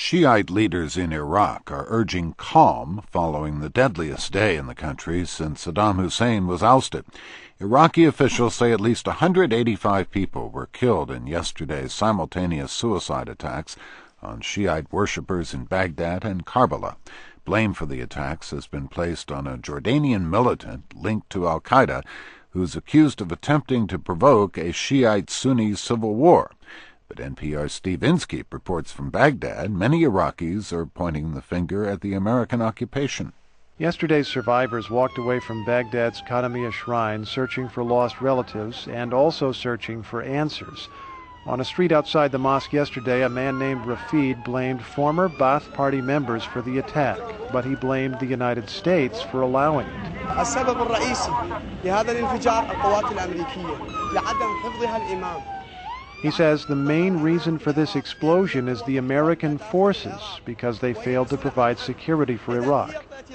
Shiite leaders in Iraq are urging calm following the deadliest day in the country since Saddam Hussein was ousted. Iraqi officials say at least 185 people were killed in yesterday's simultaneous suicide attacks on Shiite worshippers in Baghdad and Karbala. Blame for the attacks has been placed on a Jordanian militant linked to al-Qaeda who's accused of attempting to provoke a Shiite-Sunni civil war. But NPR's Steve Inskeep reports from Baghdad many Iraqis are pointing the finger at the American occupation. Yesterday's survivors walked away from Baghdad's Qadamiyya shrine searching for lost relatives and also searching for answers. On a street outside the mosque yesterday, a man named Rafid blamed former Ba'ath Party members for the attack, but he blamed the United States for allowing it. السبب الرئيسي لهذا الانفجار القوات الأمريكية لعدم حفظها الإمام. He says the main reason for this explosion is the American forces because they failed to provide security for Iraq.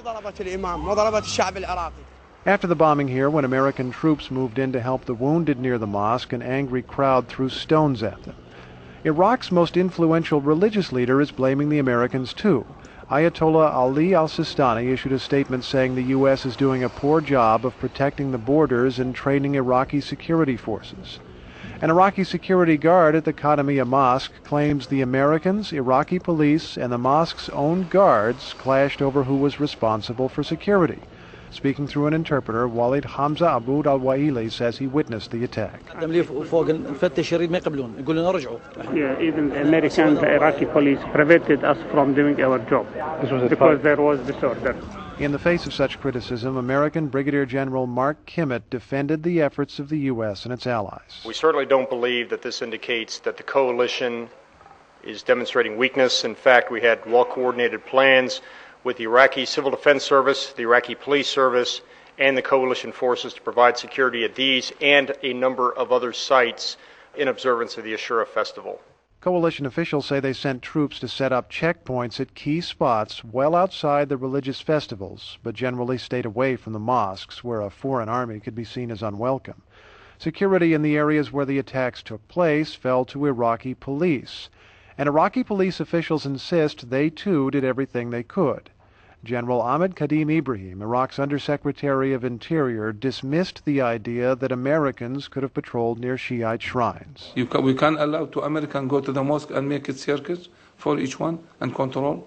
After the bombing here, when American troops moved in to help the wounded near the mosque, an angry crowd threw stones at them. Iraq's most influential religious leader is blaming the Americans too. Ayatollah Ali al-Sistani issued a statement saying the U.S. is doing a poor job of protecting the borders and training Iraqi security forces. An Iraqi security guard at the Qadamiyya Mosque claims the Americans, Iraqi police, and the mosque's own guards clashed over who was responsible for security. Speaking through an interpreter, Walid Hamza Aboud al-Waili says he witnessed the attack. Yeah, even the American, the Iraqi police prevented us from doing our job because there was disorder. In the face of such criticism, American Brigadier General Mark Kimmitt defended the efforts of the U.S. and its allies. We certainly don't believe that this indicates that the coalition is demonstrating weakness. In fact, we had well-coordinated plans with the Iraqi Civil Defense Service, the Iraqi Police Service, and the coalition forces to provide security at these and a number of other sites in observance of the Ashura Festival. Coalition officials say they sent troops to set up checkpoints at key spots well outside the religious festivals, but generally stayed away from the mosques, where a foreign army could be seen as unwelcome. Security in the areas where the attacks took place fell to Iraqi police, and Iraqi police officials insist they too did everything they could. General Ahmed Kadim Ibrahim, Iraq's Undersecretary of Interior, dismissed the idea that Americans could have patrolled near Shiite shrines. We can't allow to Americans go to the mosque and make it circus for each one and control.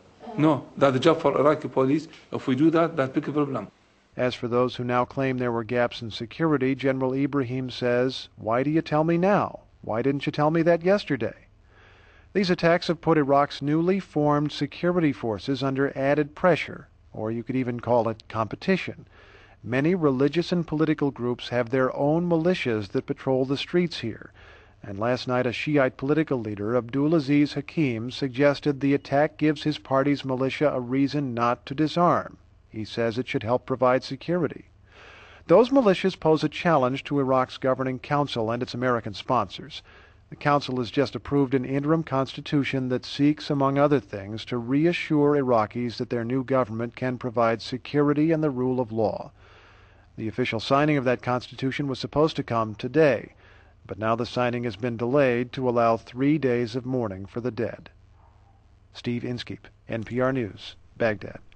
No, that's the job for Iraqi police. If we do that, that's a big problem. As for those who now claim there were gaps in security, General Ibrahim says, "Why do you tell me now? Why didn't you tell me that yesterday?" These attacks have put Iraq's newly formed security forces under added pressure, or you could even call it competition. Many religious and political groups have their own militias that patrol the streets here, and last night a Shiite political leader, Abdulaziz Hakim, suggested the attack gives his party's militia a reason not to disarm. He says it should help provide security. Those militias pose a challenge to Iraq's governing council and its American sponsors. The Council has just approved an interim constitution that seeks, among other things, to reassure Iraqis that their new government can provide security and the rule of law. The official signing of that constitution was supposed to come today, but now the signing has been delayed to allow 3 days of mourning for the dead. Steve Inskeep, NPR News, Baghdad.